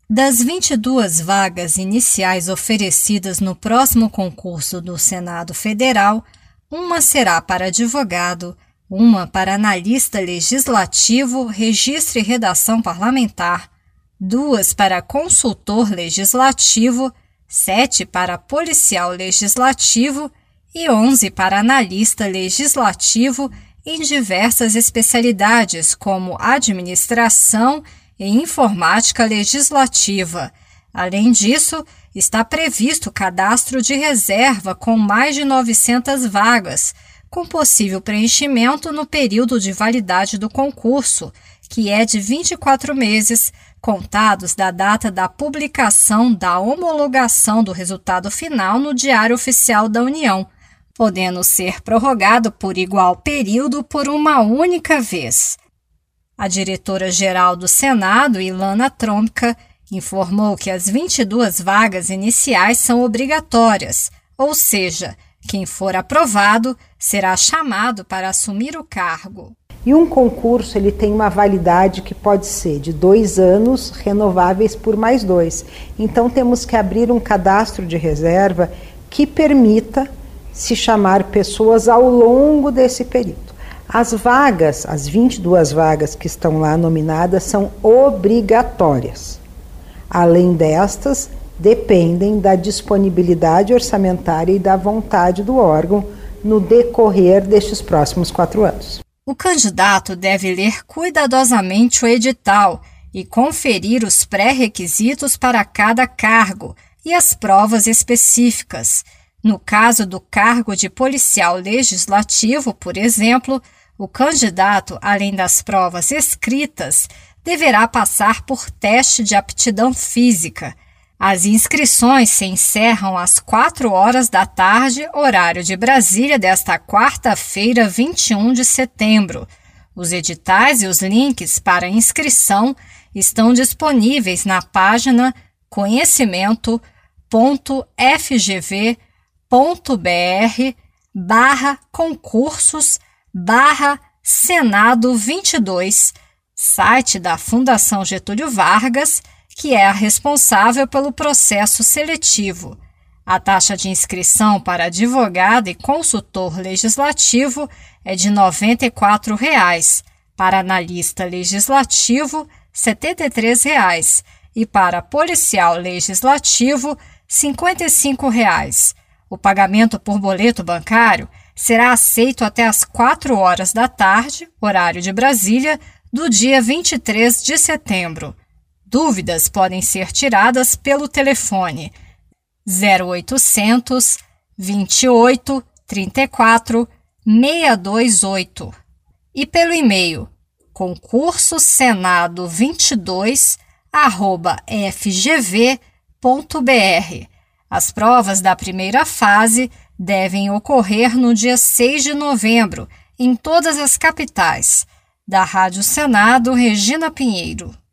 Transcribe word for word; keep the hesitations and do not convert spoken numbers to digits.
Das vinte e duas vagas iniciais oferecidas no próximo concurso do Senado Federal, uma será para advogado, uma para analista legislativo, registro e redação parlamentar, duas para consultor legislativo, sete para policial legislativo e onze para analista legislativo em diversas especialidades como administração e informática legislativa. Além disso, está previsto cadastro de reserva com mais de novecentas vagas, com possível preenchimento no período de validade do concurso, que é de vinte e quatro meses, contados da data da publicação da homologação do resultado final no Diário Oficial da União, podendo ser prorrogado por igual período por uma única vez. A diretora-geral do Senado, Ilana Tromka, informou que as vinte e duas vagas iniciais são obrigatórias, ou seja, quem for aprovado será chamado para assumir o cargo. E um concurso ele tem uma validade que pode ser de dois anos, renováveis por mais dois. Então temos que abrir um cadastro de reserva que permita se chamar pessoas ao longo desse período. As vagas, as vinte e duas vagas que estão lá nominadas, são obrigatórias. Além destas, dependem da disponibilidade orçamentária e da vontade do órgão no decorrer destes próximos quatro anos. O candidato deve ler cuidadosamente o edital e conferir os pré-requisitos para cada cargo e as provas específicas. No caso do cargo de policial legislativo, por exemplo, o candidato, além das provas escritas, deverá passar por teste de aptidão física. As inscrições se encerram às quatro horas da tarde, horário de Brasília, desta quarta-feira, vinte e um de setembro. Os editais e os links para inscrição estão disponíveis na página conhecimento ponto f g v ponto b r barra concursos barra Senado vinte e dois, site da Fundação Getúlio Vargas, que é a responsável pelo processo seletivo. A taxa de inscrição para advogado e consultor legislativo é de noventa e quatro reais, para analista legislativo, setenta e três reais e para policial legislativo, cinquenta e cinco reais. O pagamento por boleto bancário será aceito até às quatro horas da tarde, horário de Brasília, do dia vinte e três de setembro. Dúvidas podem ser tiradas pelo telefone zero oitocentos, vinte e oito, trinta e quatro, seiscentos e vinte e oito e pelo e-mail concurso senado vinte e dois arroba f g v ponto b r. As provas da primeira fase devem ocorrer no dia seis de novembro, em todas as capitais. Da Rádio Senado, Regina Pinheiro.